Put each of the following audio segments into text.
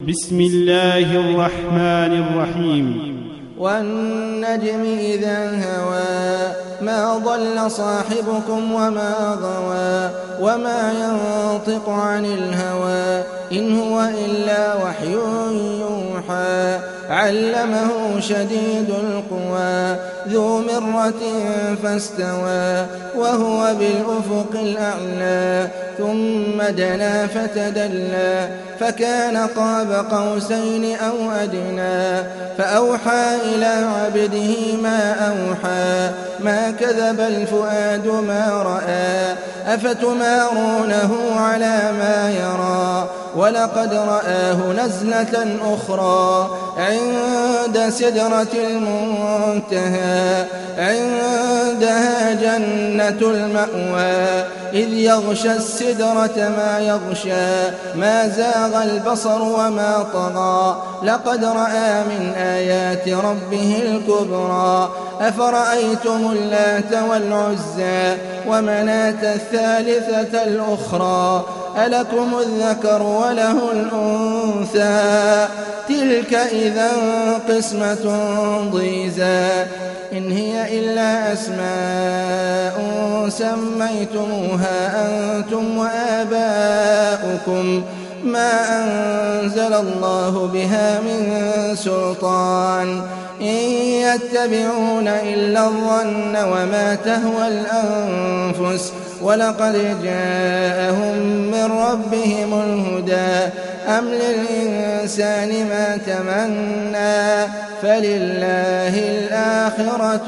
بسم الله الرحمن الرحيم. والنجم إذا هوى ما ضل صاحبكم وما غوى وما ينطق عن الهوى إن هو إلا وحي يوحى علمه شديد القوى ذو مرة فاستوى وهو بالأفق الأعلى ثم دنا فتدلى فكان قاب قوسين أو أدنى فأوحى إلى عبده ما أوحى ما كذب الفؤاد ما رأى أفتمارونه على ما يرى ولقد رآه نزلة أخرى عند سدرة المنتهى عندها جنة المأوى إذ يغشى السدرة ما يغشى ما زاغ البصر وما طغى لقد رأى من آيات ربه الكبرى أفرأيتم اللات والعزى ومناة الثالثة الأخرى ألكم الذكر وله الأنثى تلك إذا قسمة ضيزى إن هي إلا أسماء سميتموها أنتم وآباؤكم ما أنزل الله بها من سلطان إن يتبعون إلا الظن وما تهوى الأنفس ولقد جاءهم من ربهم الهدى أم للإنسان ما تمنى فلله الآخرة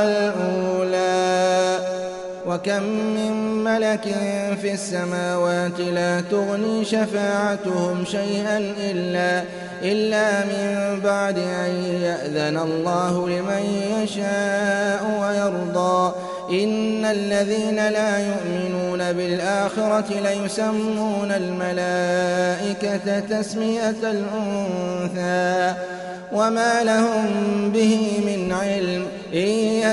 والأولى وكم من ملك في السماوات لا تغني شفاعتهم شيئا إلا من بعد أن يأذن الله لمن يشاء ويرضى إن الذين لا يؤمنون بالآخرة ليسمون الملائكة تسمية الأنثى وما لهم به من علم إن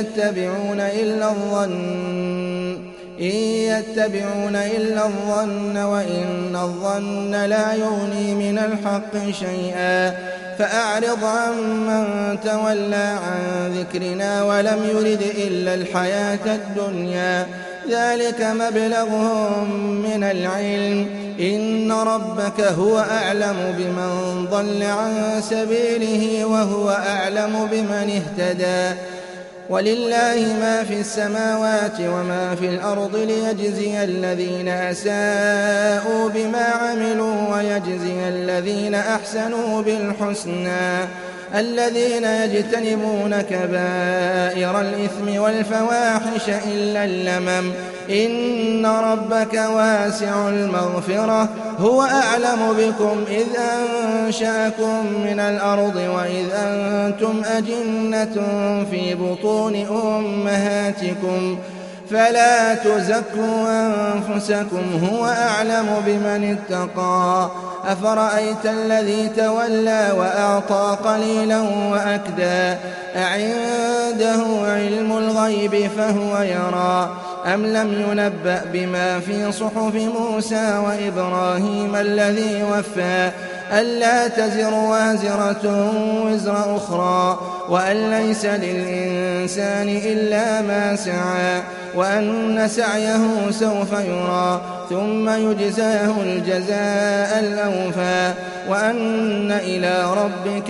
يتبعون إلا الظن وإن الظن لا يغني من الحق شيئا فأعرض عمن تولى عن ذكرنا ولم يرد إلا الحياة الدنيا ذلك مبلغهم من العلم إن ربك هو أعلم بمن ضل عن سبيله وهو أعلم بمن اهتدى ولله ما في السماوات وما في الأرض ليجزي الذين أساءوا بما عملوا ويجزي الذين أحسنوا بالحسنى الذين يجتنبون كبائر الإثم والفواحش إلا اللمم إن ربك واسع المغفرة هو أعلم بكم إذ أنشأكم من الأرض وإذ أنتم أجنة في بطون أمهاتكم فلا تزكوا أنفسكم هو أعلم بمن اتقى أفرأيت الذي تولى وأعطى قليلا وأكدى أعنده علم الغيب فهو يرى أم لم ينبأ بما في صحف موسى وإبراهيم الذي وفى ألا تزر وازرة وزر أخرى وأن ليس للإنسان إلا ما سعى وأن سعيه سوف يرى ثم يجزاه الجزاء الأوفى وأن إلى ربك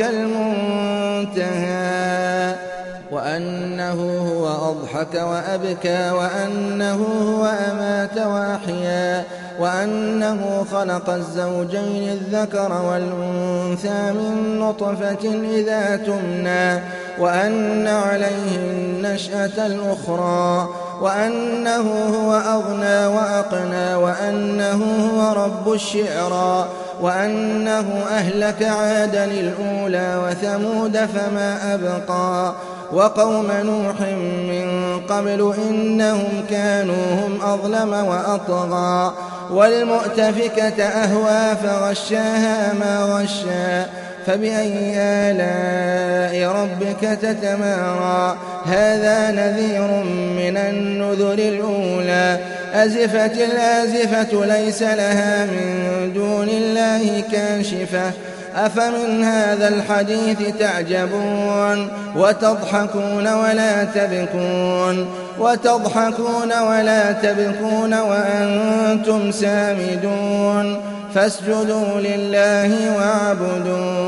المنتهى وأنه هو أضحك وأبكى وأنه هو أمات وأحيا وأنه خلق الزوجين الذكر والأنثى من نطفة إذا تمنى وأن عليه النشأة الأخرى وأنه هو أغنى وأقنى وأنه هو رب الشعرى وأنه أهلك عادا الأولى وثمود فما أبقى وقوم نوح من قبل إنهم كانوا هم أظلم وأطغى والمؤتفكة أهوى فغشاها ما غشا فبأي آلاء ربك تتمارى هذا نذير من النذر الأولى أزفت الآزفة ليس لها من دون الله كاشفة أفمن هذا الحديث تعجبون وتضحكون ولا تبكون وأنتم سامدون فاسجدوا لله واعبدوا